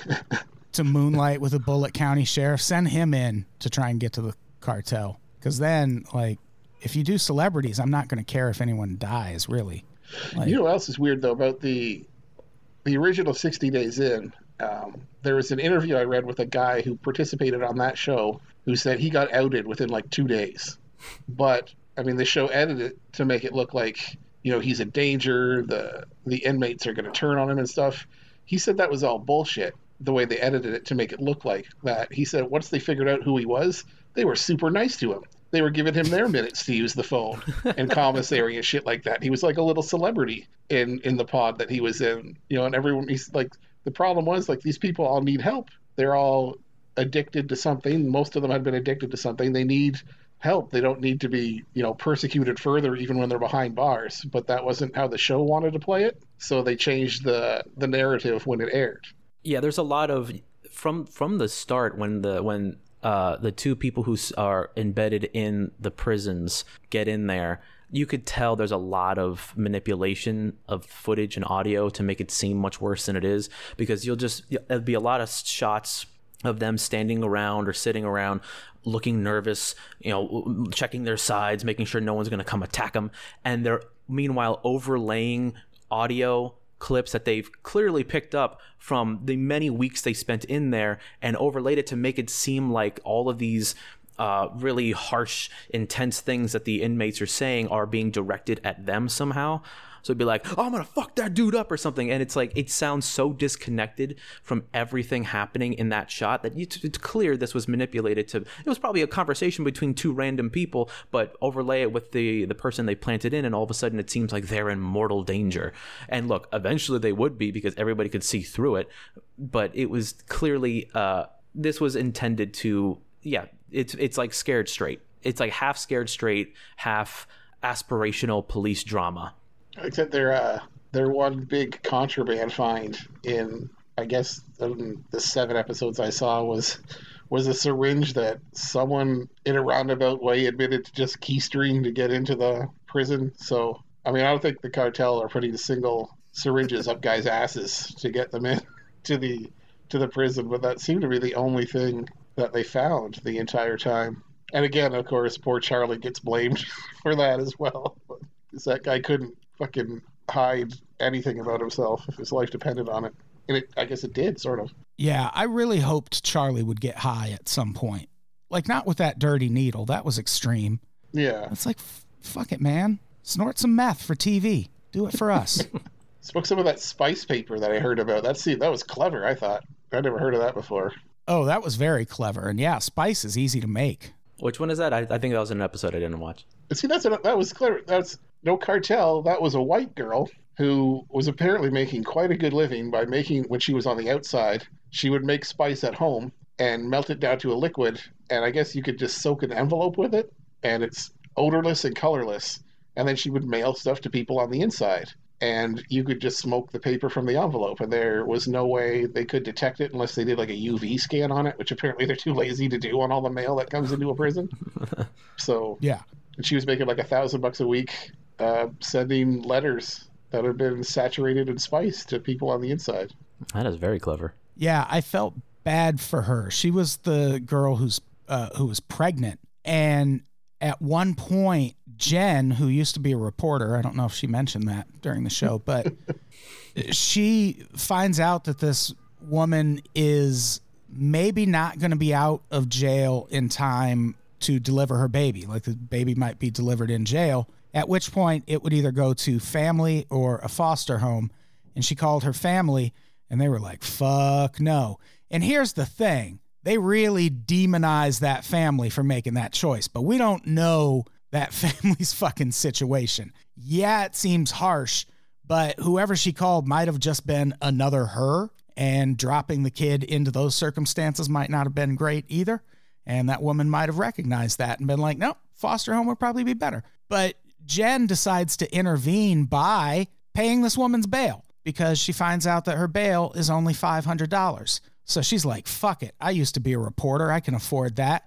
Speaker 2: to moonlight with a Bullitt County sheriff, send him in to try and get to the cartel. Because then, like, if you do celebrities, I'm not going to care if anyone dies, really. Like,
Speaker 4: you know what else is weird, though, about the the original sixty Days In? Um, there was an interview I read with a guy who participated on that show who said he got outed within, like, two days. But, I mean, the show edited it to make it look like, you know, he's a danger, the the inmates are going to turn on him and stuff. He said that was all bullshit, the way they edited it to make it look like that. He said once they figured out who he was, they were super nice to him. They were giving him their minutes to use the phone and commissary and shit like that. He was like a little celebrity in, in the pod that he was in, you know, and everyone, he's like, the problem was, like, these people all need help. They're all addicted to something. Most of them had been addicted to something. They need help. They don't need to be, you know, persecuted further even when they're behind bars. But that wasn't how the show wanted to play it, so they changed the the narrative when it aired.
Speaker 3: Yeah, there's a lot of from from the start when the when uh the two people who are embedded in the prisons get in there, you could tell there's a lot of manipulation of footage and audio to make it seem much worse than it is, because you'll just, there'll be a lot of shots of them standing around or sitting around looking nervous, you know, checking their sides, making sure no one's going to come attack them. And they're meanwhile overlaying audio clips that they've clearly picked up from the many weeks they spent in there and overlaid it to make it seem like all of these uh, really harsh, intense things that the inmates are saying are being directed at them somehow. So it'd be like, oh, I'm going to fuck that dude up or something. And it's like, it sounds so disconnected from everything happening in that shot that it's clear this was manipulated to, it was probably a conversation between two random people, but overlay it with the, the person they planted in, and all of a sudden it seems like they're in mortal danger. And look, eventually they would be, because everybody could see through it. But it was clearly, uh, this was intended to, yeah, it's it's like Scared Straight. It's like half Scared Straight, half aspirational police drama.
Speaker 4: Except their uh, their one big contraband find in, I guess, um, the seven episodes I saw was was a syringe that someone in a roundabout way admitted to just keystring to get into the prison. So, I mean, I don't think the cartel are putting single syringes up guys' asses to get them in to the to the prison, but that seemed to be the only thing that they found the entire time. And again, of course, poor Charlie gets blamed for that as well, because that guy couldn't fucking hide anything about himself if his life depended on it. And it, I guess it did, sort of.
Speaker 2: Yeah, I really hoped Charlie would get high at some point. Like, not with that dirty needle. That was extreme.
Speaker 4: Yeah.
Speaker 2: It's like, f- fuck it, man. Snort some meth for T V. Do it for us.
Speaker 4: Smoke some of that spice paper that I heard about. That's, see, that was clever, I thought. I'd never heard of that before.
Speaker 2: Oh, that was very clever. And yeah, spice is easy to make.
Speaker 3: Which one is that? I, I think that was an episode I didn't watch.
Speaker 4: See, that's what, that was clever. That's no cartel. That was a white girl who was apparently making quite a good living by making, when she was on the outside, she would make spice at home and melt it down to a liquid. And I guess you could just soak an envelope with it, and it's odorless and colorless. And then she would mail stuff to people on the inside. And you could just smoke the paper from the envelope, and there was no way they could detect it unless they did like a U V scan on it, which apparently they're too lazy to do on all the mail that comes into a prison. So
Speaker 2: yeah,
Speaker 4: and she was making like a thousand bucks a week uh, sending letters that had been saturated in spice to people on the inside.
Speaker 3: That is very clever.
Speaker 2: Yeah, I felt bad for her. She was the girl who's uh, who was pregnant, and at one point, Jen, who used to be a reporter, I don't know if she mentioned that during the show, but she finds out that this woman is maybe not going to be out of jail in time to deliver her baby. Like, the baby might be delivered in jail, at which point it would either go to family or a foster home. And she called her family, and they were like, fuck no. And here's the thing. They really demonize that family for making that choice, but we don't know that family's fucking situation. Yeah, it seems harsh, but whoever she called might have just been another her, and dropping the kid into those circumstances might not have been great either. And that woman might have recognized that and been like, no, foster home would probably be better. But Jen decides to intervene by paying this woman's bail, because she finds out that her bail is only five hundred dollars. So she's like, fuck it. I used to be a reporter. I can afford that.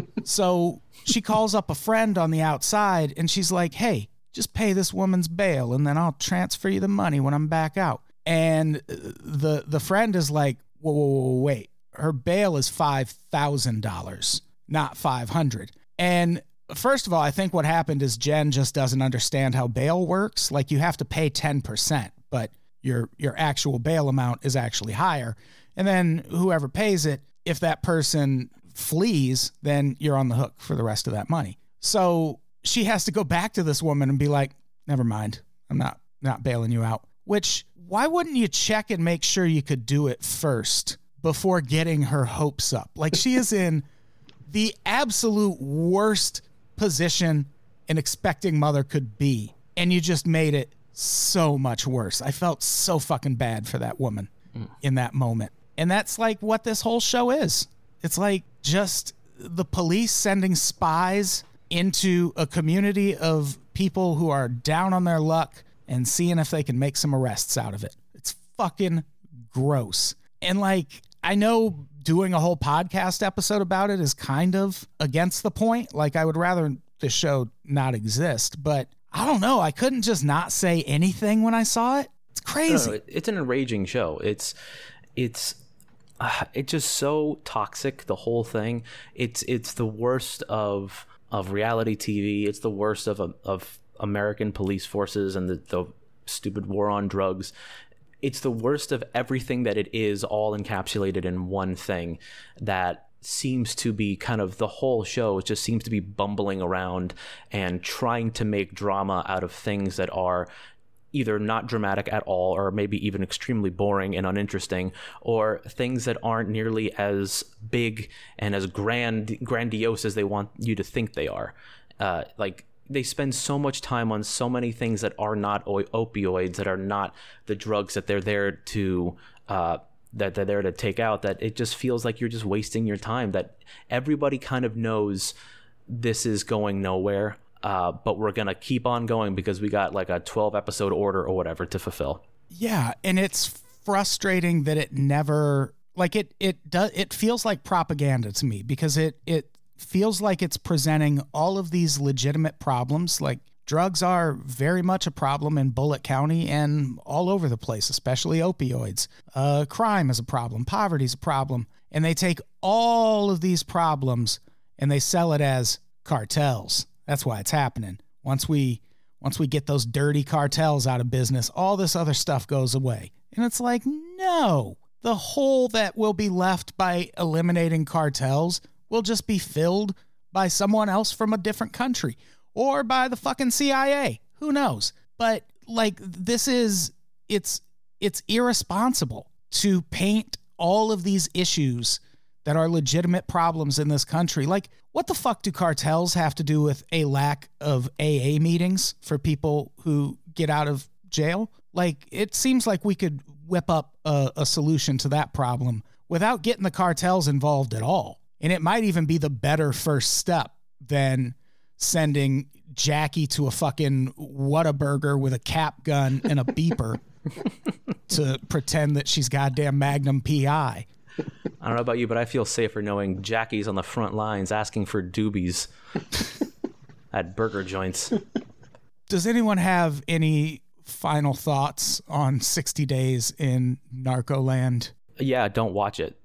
Speaker 2: So she calls up a friend on the outside, and she's like, hey, just pay this woman's bail, and then I'll transfer you the money when I'm back out. And the the friend is like, whoa, whoa, whoa, wait. Her bail is five thousand dollars, not five hundred dollars. And first of all, I think what happened is Jen just doesn't understand how bail works. Like, you have to pay ten percent, but your your actual bail amount is actually higher. And then whoever pays it, if that person flees, then you're on the hook for the rest of that money. So she has to go back to this woman and be like, never mind, I'm not not bailing you out. Which, why wouldn't you check and make sure you could do it first before getting her hopes up? Like, she is in the absolute worst position an expecting mother could be, and you just made it so much worse. I felt so fucking bad for that woman mm. in that moment. And that's like what this whole show is. It's like just the police sending spies into a community of people who are down on their luck and seeing if they can make some arrests out of it. It's fucking gross. And like, I know doing a whole podcast episode about it is kind of against the point. Like, I would rather the show not exist, but I don't know. I couldn't just not say anything when I saw it. It's crazy.
Speaker 3: No, no, it's an enraging show. It's, it's, uh, it's just so toxic. The whole thing. It's, it's the worst of of reality T V. It's the worst of of American police forces and the, the stupid war on drugs. It's the worst of everything that it is, all encapsulated in one thing that seems to be kind of the whole show. It just seems to be bumbling around and trying to make drama out of things that are either not dramatic at all, or maybe even extremely boring and uninteresting, or things that aren't nearly as big and as grand grandiose as they want you to think they are. Uh, like, they spend so much time on so many things that are not o- opioids, that are not the drugs that they're there to uh, that they're there to take out, that it just feels like you're just wasting your time. That everybody kind of knows this is going nowhere, uh, but we're gonna keep on going because we got like a twelve episode order or whatever to fulfill.
Speaker 2: Yeah, and it's frustrating that it never like it it does it feels like propaganda to me, because it it feels like it's presenting all of these legitimate problems. Like, drugs are very much a problem in Bullitt County and all over the place, especially opioids. Uh, crime is a problem. Poverty is a problem. And they take all of these problems and they sell it as cartels. That's why it's happening. Once we once we get those dirty cartels out of business, all this other stuff goes away. And it's like, no, the hole that will be left by eliminating cartels will just be filled by someone else from a different country, or by the fucking C I A. Who knows? But like, this is, it's, it's irresponsible to paint all of these issues that are legitimate problems in this country. Like, what the fuck do cartels have to do with a lack of A A meetings for people who get out of jail? Like, it seems like we could whip up a, a solution to that problem without getting the cartels involved at all. And it might even be the better first step than sending Jackie to a fucking Whataburger with a cap gun and a beeper to pretend that she's goddamn Magnum P I.
Speaker 3: I don't know about you, but I feel safer knowing Jackie's on the front lines asking for doobies at burger joints.
Speaker 2: Does anyone have any final thoughts on sixty days in Narcoland?
Speaker 3: Yeah, don't watch it.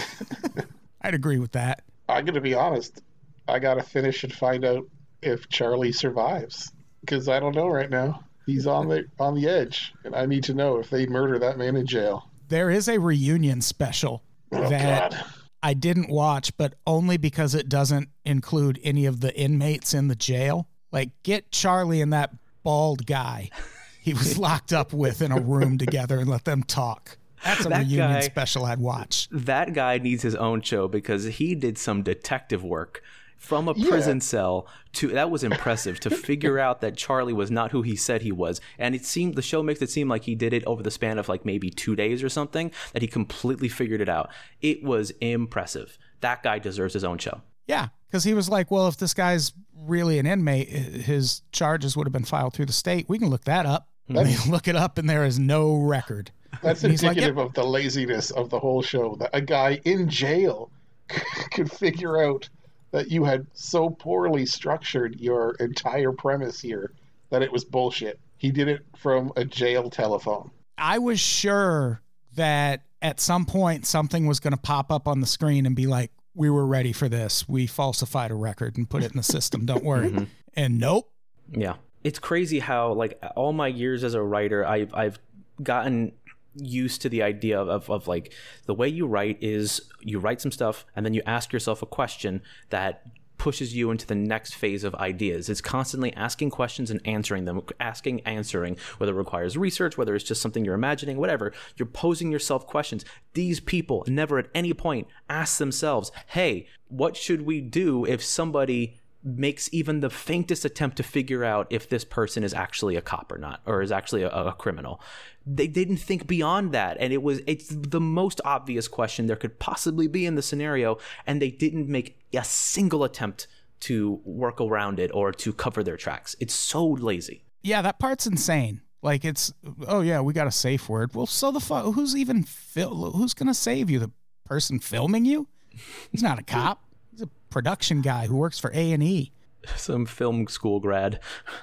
Speaker 2: I'd agree with that.
Speaker 4: I'm going to be honest. I got to finish and find out if Charlie survives, because I don't know right now. He's on the on the edge, and I need to know if they murder that man in jail.
Speaker 2: There is a reunion special
Speaker 4: Oh,
Speaker 2: that
Speaker 4: God.
Speaker 2: I didn't watch, but only because it doesn't include any of the inmates in the jail. Like, get Charlie and that bald guy he was locked up with in a room together and let them talk. That's a
Speaker 3: That
Speaker 2: reunion
Speaker 3: guy-
Speaker 2: special I'd watch.
Speaker 3: That guy needs his own show because he did some detective work from a
Speaker 4: Yeah.
Speaker 3: prison cell to that was impressive to figure out that Charlie was not who he said he was. And it seemed the show makes it seem like he did it over the span of like maybe two days or something, that he completely figured it out. It was impressive. That guy deserves his own show.
Speaker 2: Yeah, because he was like, well, if this guy's really an inmate, his charges would have been filed through the state. We can look that up. They look it up and there is no record.
Speaker 4: That's
Speaker 2: And he's like,
Speaker 4: indicative
Speaker 2: "Yep."
Speaker 4: of the laziness of the whole show. That a guy in jail could figure out that you had so poorly structured your entire premise here that it was bullshit. He did it from a jail telephone.
Speaker 2: I was sure that at some point something was going to pop up on the screen and be like, we were ready for this. We falsified a record and put it in the system. Don't worry.
Speaker 3: Mm-hmm.
Speaker 2: And nope.
Speaker 3: Yeah. It's crazy how, like, all my years as a writer, I've, I've gotten used to the idea of, of, of, like, the way you write is you write some stuff and then you ask yourself a question that pushes you into the next phase of ideas. It's constantly asking questions and answering them, asking, answering, whether it requires research, whether it's just something you're imagining, whatever. You're posing yourself questions. These people never at any point ask themselves, hey, what should we do if somebody makes even the faintest attempt to figure out if this person is actually a cop or not, or is actually a, a criminal? They didn't think beyond that. And it was, it's the most obvious question there could possibly be in the scenario. And they didn't make a single attempt to work around it or to cover their tracks. It's so lazy.
Speaker 2: Yeah, that part's insane. Like, it's, oh yeah, we got a safe word. Well, so the fuck, who's even, fil- who's going to save you? The person filming you? He's not a cop. He's a production guy who works for A and E.
Speaker 3: Some film school grad.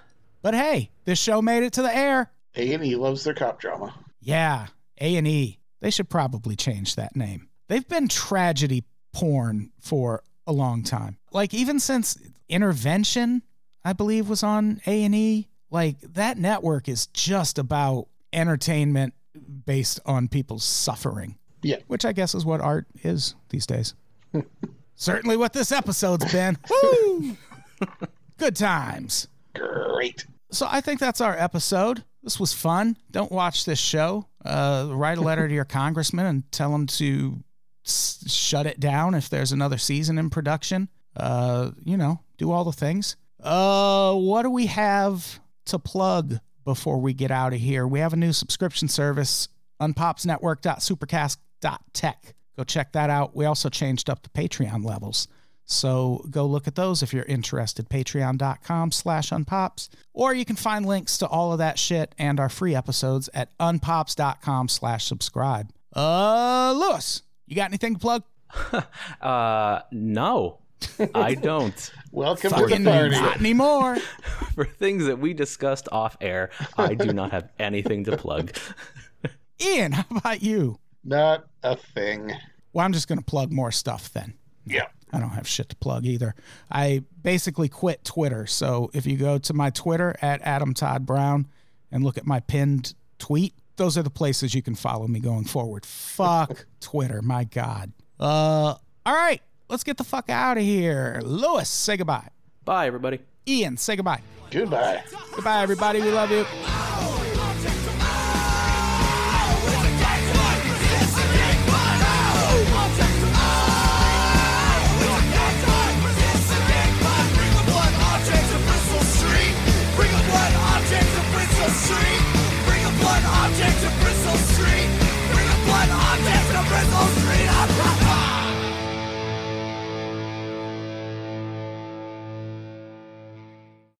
Speaker 2: But hey, this show made it to the air.
Speaker 4: A and E loves their cop drama.
Speaker 2: Yeah, A and E. They should probably change that name. They've been tragedy porn for a long time. Like, even since Intervention, I believe, was on A and E. Like, that network is just about entertainment based on people's suffering.
Speaker 4: Yeah.
Speaker 2: Which I guess is what art is these days. Certainly what this episode's been. Woo! Good times.
Speaker 4: Great.
Speaker 2: So I think that's our episode. This was fun. Don't watch this show. Uh, write a letter to your congressman and tell him to s- shut it down if there's another season in production. Uh, you know, do all the things. Uh, what do we have to plug before we get out of here? We have a new subscription service, unpops network dot supercast dot tech. Go check that out. We also changed up the Patreon levels. So go look at those if you're interested. Patreon.com slash unpops. Or you can find links to all of that shit and our free episodes at unpops.com slash subscribe. Uh, Lewis, you got anything to plug?
Speaker 3: uh, no, I don't.
Speaker 4: Welcome to
Speaker 2: Fucking
Speaker 4: the party.
Speaker 2: not anymore.
Speaker 3: For things that we discussed off air, I do not have anything to plug.
Speaker 2: Ian, how about you?
Speaker 4: Not a thing.
Speaker 2: Well, I'm just going to plug more stuff then.
Speaker 4: Yeah.
Speaker 2: I don't have shit to plug either. I basically quit Twitter. So if you go to my Twitter at Adam Todd Brown and look at my pinned tweet, those are the places you can follow me going forward. Fuck Twitter. My God. Uh, all right. Let's get the fuck out of here. Lewis, say goodbye.
Speaker 3: Bye, everybody.
Speaker 2: Ian, say goodbye.
Speaker 4: Goodbye.
Speaker 2: Goodbye, everybody. We love you.
Speaker 5: Street. Bring a blood object to Bristol Street. Bring a blood object to Bristol